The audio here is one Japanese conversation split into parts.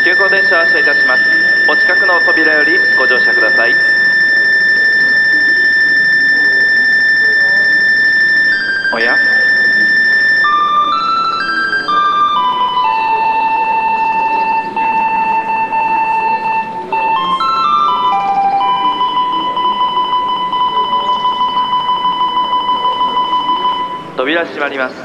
急行電車発車いたします。お近くの扉よりご乗車ください。おや、扉閉まります。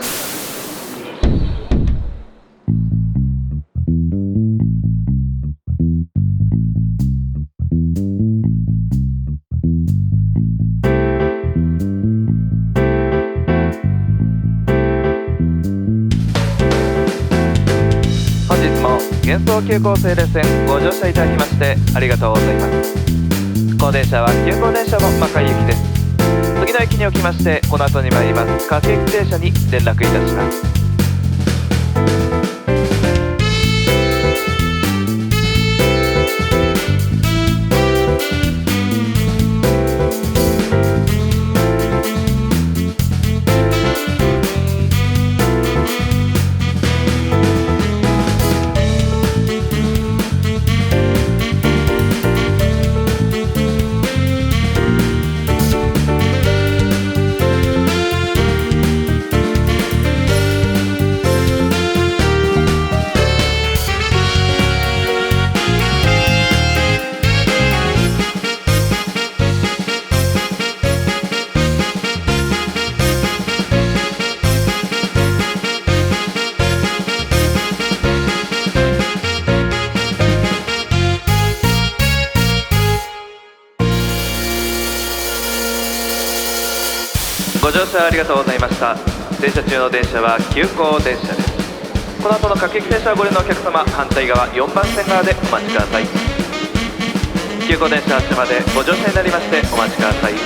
本日も幻想急行西連線ご乗車いただきましてありがとうございます。この電車は急行電車の魔界行きです。次の駅におきましてこの後に参ります各駅停車に連絡いたします。ご乗車ありがとうございました。停車中の電車は急行電車です。この後の各駅停車をご利用のお客様、反対側4番線側でお待ちください。急行電車発車までご乗車になりましてお待ちください。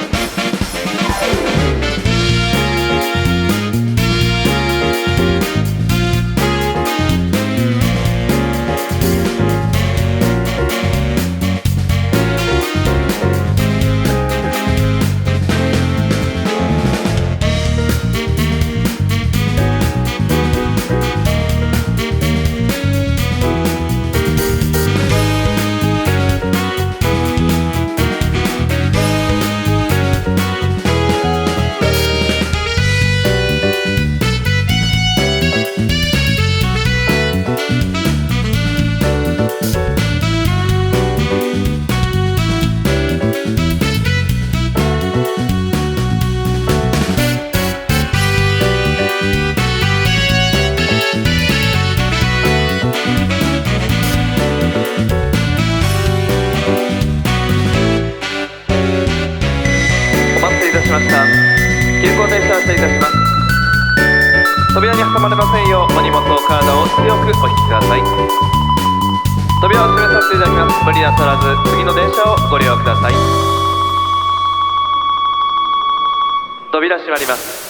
急行電車発車いたします。扉に挟まれませんようお荷物お体を強くお引きください。扉を閉めさせていただきます。無理なさらず次の電車をご利用ください。扉閉まります。